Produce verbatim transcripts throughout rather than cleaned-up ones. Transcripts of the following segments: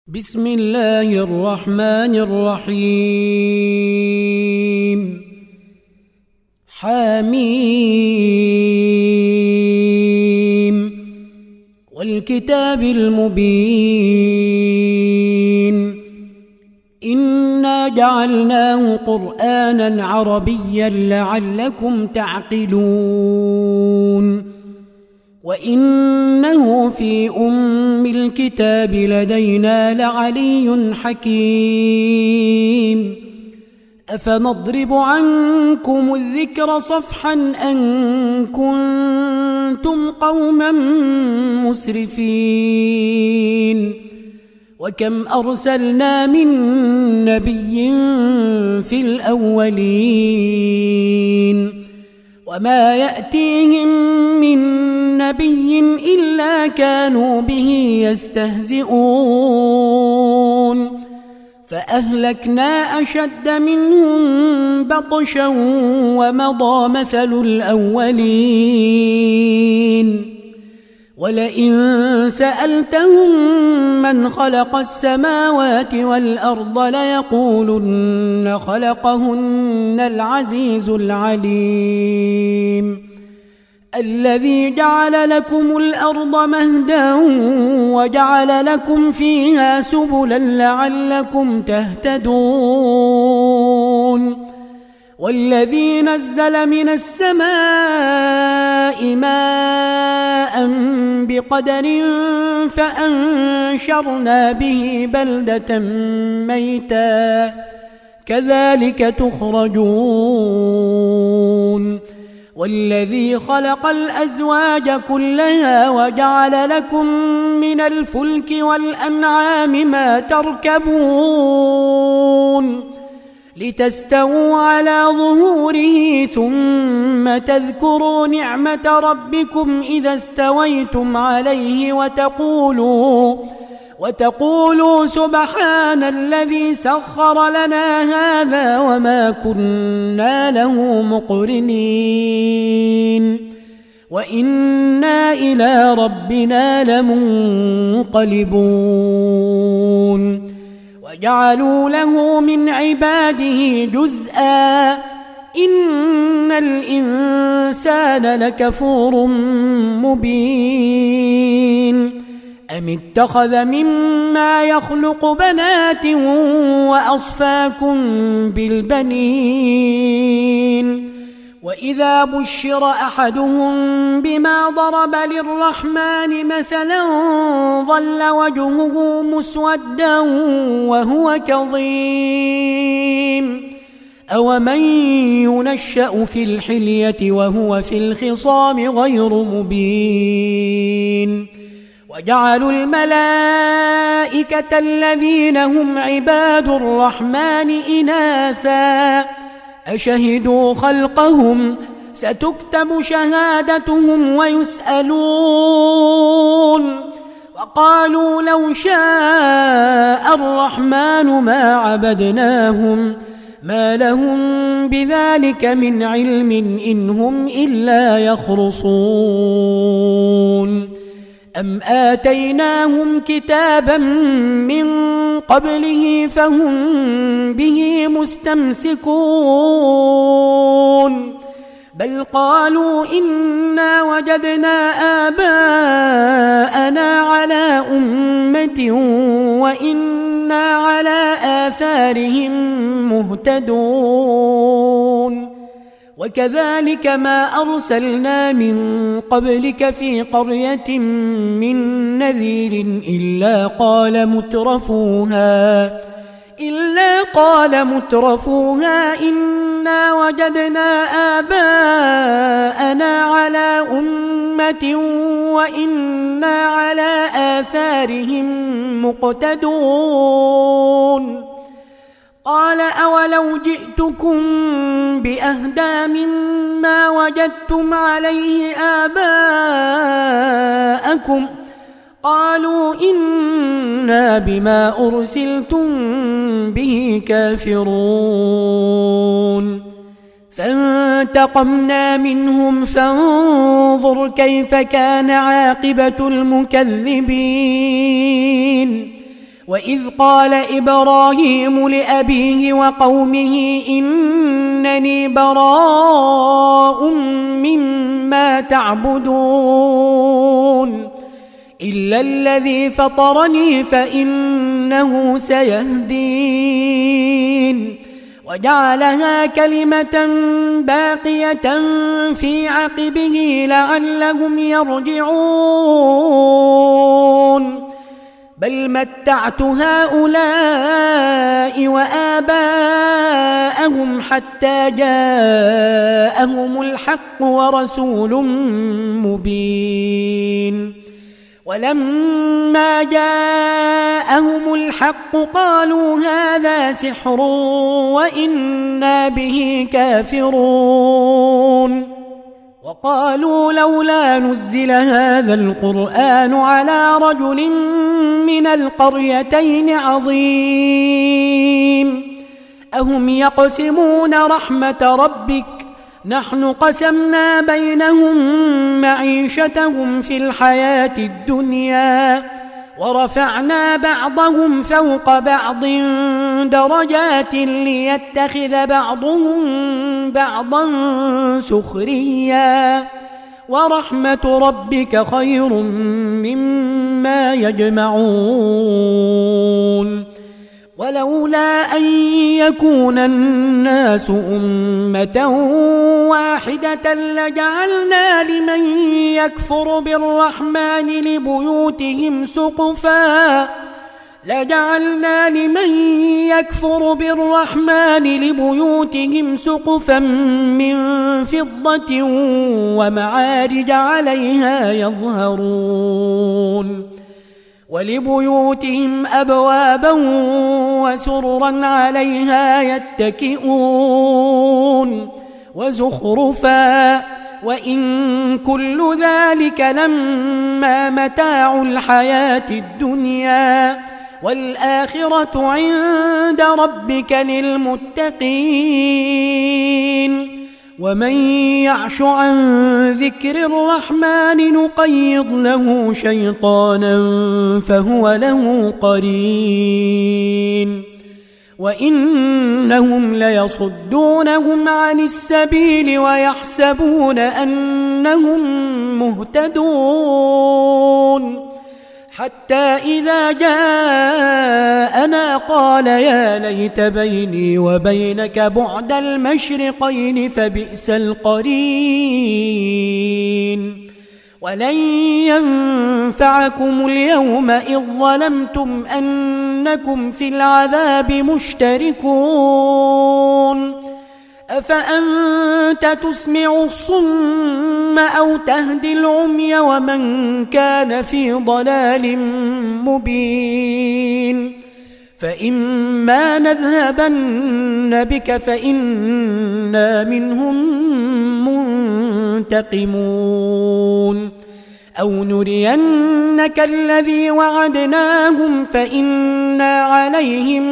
بسم الله الرحمن الرحيم. حميم والكتاب المبين إنا جعلناه قرآنا عربيا لعلكم تعقلون وإنه في أم الكتاب لدينا لعلي حكيم. أفنضرب عنكم الذكر صفحا أن كنتم قوما مسرفين وكم أرسلنا من نبي في الأولين وما يأتيهم من نبي إلا كانوا به يستهزئون فأهلكنا أشد منهم بطشا ومضى مثل الأولين. ولئن سألتهم من خلق السماوات والأرض ليقولن خلقهن العزيز العليم الذي جعل لكم الأرض مهدا وجعل لكم فيها سبلا لعلكم تهتدون والذي نزل من السماء ماء بقدر فأنشرنا به بلدة ميتا كذلك تخرجون والذي خلق الأزواج كلها وجعل لكم من الفلك والأنعام ما تركبون لتستووا على ظهوره ثم تذكروا نعمة ربكم إذا استويتم عليه وتقولوا وتقولوا سبحان الذي سخر لنا هذا وما كنا له مقرنين وإنا إلى ربنا لمنقلبون. وجعلوا له من عباده جزءا إن الإنسان لكفور مبين. أم اتخذ مما يخلق بنات وأصفاكم بالبنين وإذا بشر أحدهم بما ضرب للرحمن مثلا ظل وجهه مسودا وهو كظيم أومن ينشأ في الحلية وهو في الخصام غير مبين. وجعلوا الملائكة الذين هم عباد الرحمن إناثا أشهدوا خلقهم ستكتب شهادتهم ويسألون وقالوا لو شاء الرحمن ما عبدناهم ما لهم بذلك من علم إن هم إلا يخرصون. أم آتيناهم كتابا من قبله فهم به مستمسكون بل قالوا إنا وجدنا آباءنا على أمة وإنا على آثارهم مهتدون. وكذلك ما أرسلنا من قبلك في قرية من نذير إلا قال مترفوها إلا قال مترفوها إنا وجدنا آباءنا على أمة وإنا على آثارهم مقتدون. قال أولو جئتكم بأهدى مما وجدتم عليه آباءكم قالوا إنا بما أرسلتم به كافرون. فانتقمنا منهم فانظر كيف كان عاقبة المكذبين. وإذ قال إبراهيم لأبيه وقومه إنني براء مما تعبدون إلا الذي فطرني فإنه سيهدين وجعلها كلمة باقية في عقبه لعلهم يرجعون بل متعت هؤلاء وآباءهم حتى جاءهم الحق ورسول مبين ولما جاءهم الحق قالوا هذا سحر وإنا به كافرون وقالوا لولا نزل هذا القرآن على رجل من القريتين عظيم أهم يقسمون رحمة ربك نحن قسمنا بينهم معيشتهم في الحياة الدنيا ورفعنا بعضهم فوق بعض درجات ليتخذ بعضهم بعضا سخريا ورحمة ربك خير مما يجمعون ولولا أن يكون الناس أمة واحدة لجعلنا لمن يكفر بالرحمن لبيوتهم سقفا لجعلنا لمن يكفر بالرحمن لبيوتهم سقفا من فضة ومعارج عليها يظهرون ولبيوتهم أبوابا وسررا عليها يتكئون وزخرفا وإن كل ذلك لما متاع الحياة الدنيا والآخرة عند ربك للمتقين ومن يعش عن ذكر الرحمن نقيض له شيطانا فهو له قرين وإنهم ليصدونهم عن السبيل ويحسبون أنهم مهتدون حتى إذا جاءنا قال يا ليت بيني وبينك بعد المشرقين فبئس القرين ولن ينفعكم اليوم إذ ظلمتم أنكم في العذاب مشتركون أفأنت تسمع الصم أو تهدي العمي ومن كان في ضلال مبين فإما نذهبن بك فإنا منهم منتقمون أو نرينك الذي وعدناهم فإنا عليهم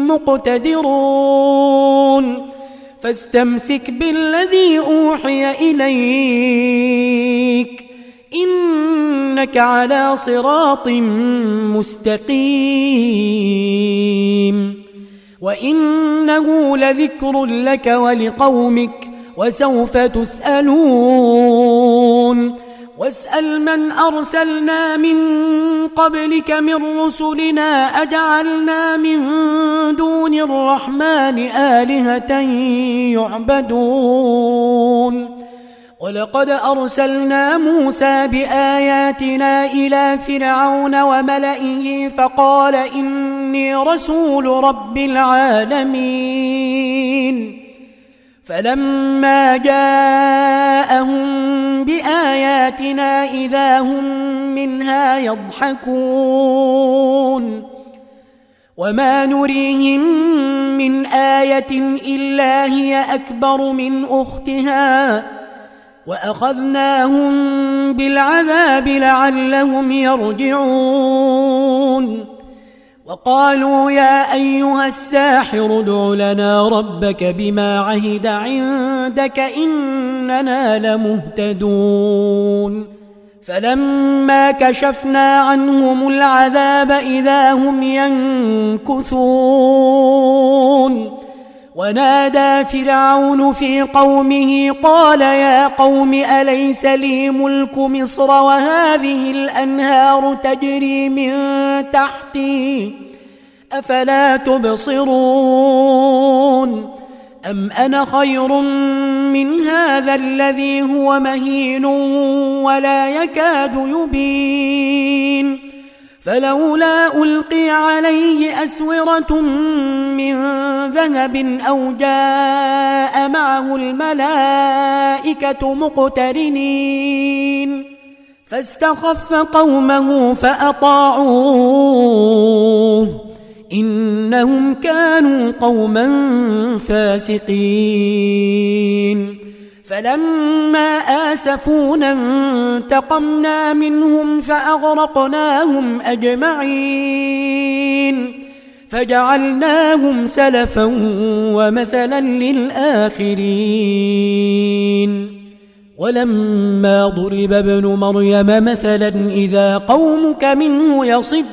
مقتدرون فاستمسك بالذي أوحي إليك إنك على صراط مستقيم وإنه لذكر لك ولقومك وسوف تسألون واسأل من أرسلنا من قبلك من رسلنا أجعلنا من دون الرحمن آلهة يعبدون ولقد أرسلنا موسى بآياتنا إلى فرعون وملئه فقال إني رسول رب العالمين فلما جاءهم بآياتنا إذا هم منها يضحكون وما نريهم من آية إلا هي أكبر من أختها وأخذناهم بالعذاب لعلهم يرجعون وقالوا يا أيها الساحر ادع لنا ربك بما عهد عندك إننا لمهتدون فلما كشفنا عنهم العذاب إذا هم ينكثون ونادى فرعون في قومه قال يا قوم أليس لي ملك مصر وهذه الأنهار تجري من تحتي أفلا تبصرون أم أنا خير من هذا الذي هو مهين ولا يكاد يبين فلولا ألقي عليه أسورة من ذهب أو جاء معه الملائكة مقترنين فاستخف قومه فأطاعوه إنهم كانوا قوما فاسقين فلما آسفونا انتقمنا منهم فأغرقناهم أجمعين فجعلناهم سلفا ومثلا للآخرين ولما ضرب ابن مريم مثلا إذا قومك منه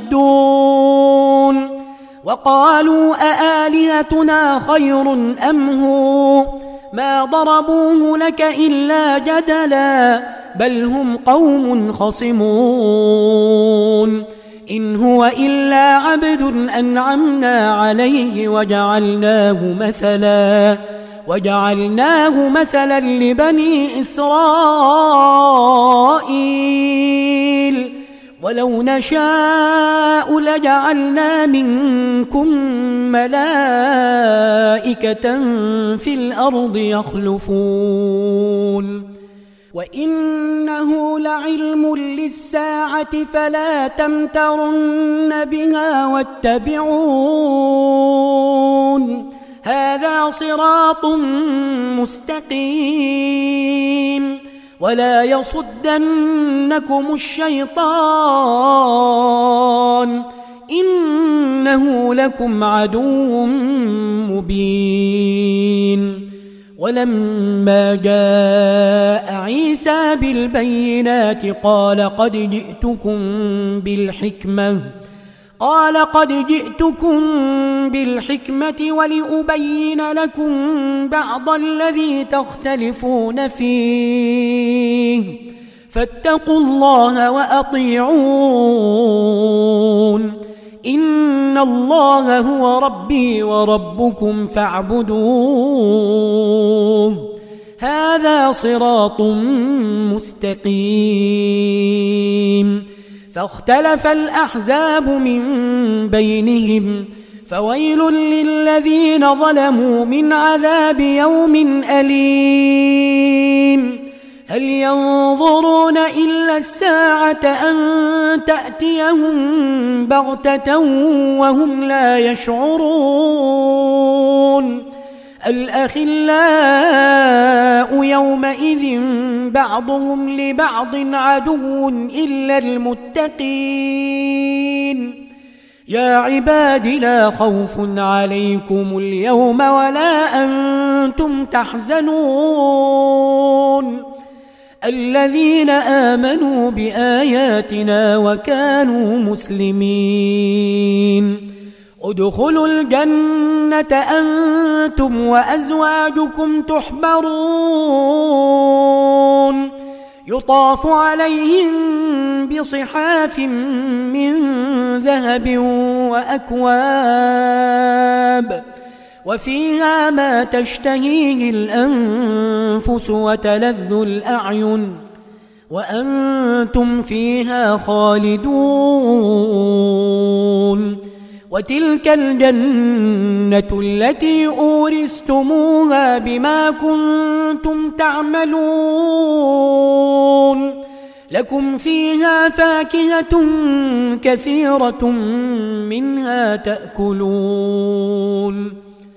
يصدون وقالوا أآلهتنا خير أم هو ما ضربوه لك إلا جدلا بل هم قوم خصمون إن هو إلا عبد أنعمنا عليه وجعلناه مثلا وجعلناه مثلا لبني إسرائيل ولو نشاء لجعلنا منكم ملائكة في الأرض يخلفون وإنه لعلم للساعة فلا تمترن بها واتبعون هذا صراط مستقيم ولا يصدنكم الشيطان إنه لكم عدو مبين ولما جاء عيسى بالبينات قال قد جئتكم بالحكمة قال قد جئتكم بالحكمة ولأبين لكم بعض الذي تختلفون فيه فاتقوا الله وأطيعون إن الله هو ربي وربكم فاعبدوه هذا صراط مستقيم فاختلف الأحزاب من بينهم فويل للذين ظلموا من عذاب يوم أليم هل ينظرون إلا الساعة أن تأتيهم بغتة وهم لا يشعرون الأخلاء يومئذ بعضهم لبعض عدو إلا المتقين يا عباد لا خوف عليكم اليوم ولا أنتم تحزنون الذين آمنوا بآياتنا وكانوا مسلمين ادخلوا الجنة أنتم وأزواجكم تحبرون يطاف عليهم بصحاف من ذهب وأكواب وفيها ما تشتهيه الأنفس وتلذ الأعين وأنتم فيها خالدون وتلك الجنة التي أورثتموها بما كنتم تعملون لكم فيها فاكهة كثيرة منها تأكلون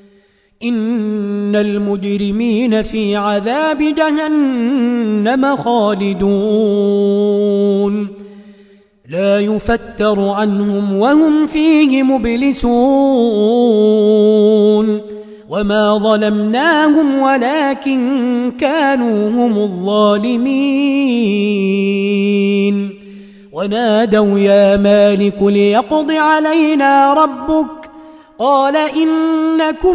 إن المجرمين في عذاب جهنم خالدون لا يفتر عنهم وهم فيه مبلسون وما ظلمناهم ولكن كانوا هم الظالمين ونادوا يا مالك ليقض علينا ربك قال إنكم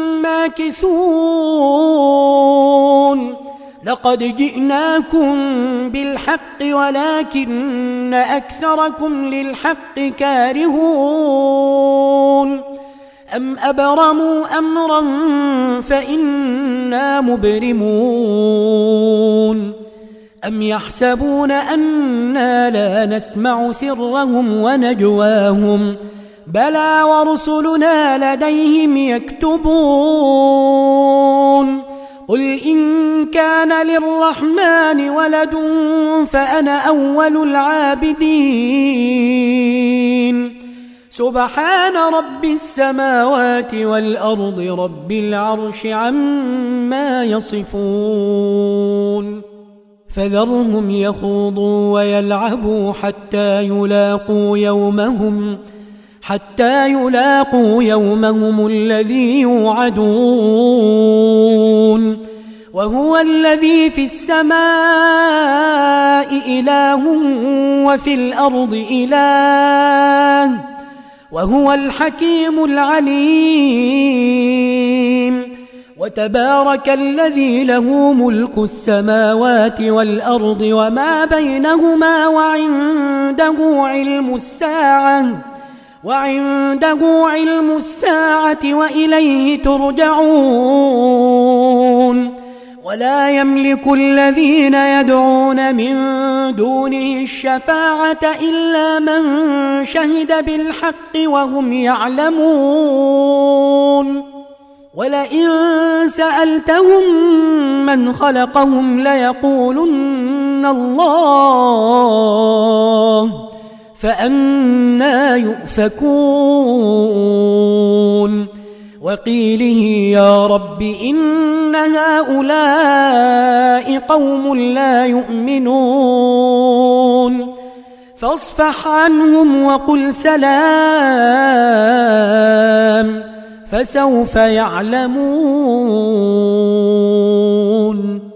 ماكثون لقد جئناكم بالحق ولكن أكثركم للحق كارهون أم أبرموا أمرا فإنا مبرمون أم يحسبون أنا لا نسمع سرهم ونجواهم بلى ورسلنا لديهم يكتبون قل إن كان للرحمن ولد فأنا أول العابدين سبحان رب السماوات والأرض رب العرش عما يصفون فذرهم يخوضوا ويلعبوا حتى يلاقوا يومهم حتى يلاقوا يومهم الذي يوعدون وهو الذي في السماء إله وفي الأرض إله وهو الحكيم العليم وتبارك الذي له ملك السماوات والأرض وما بينهما وعنده علم الساعة وعنده علم الساعة وإليه ترجعون ولا يملك الذين يدعون من دونه الشفاعة إلا من شهد بالحق وهم يعلمون ولئن سألتهم من خلقهم ليقولن الله فأنى يؤفكون وقيله يا رب إن هؤلاء قوم لا يؤمنون فاصفح عنهم وقل سلام فسوف يعلمون.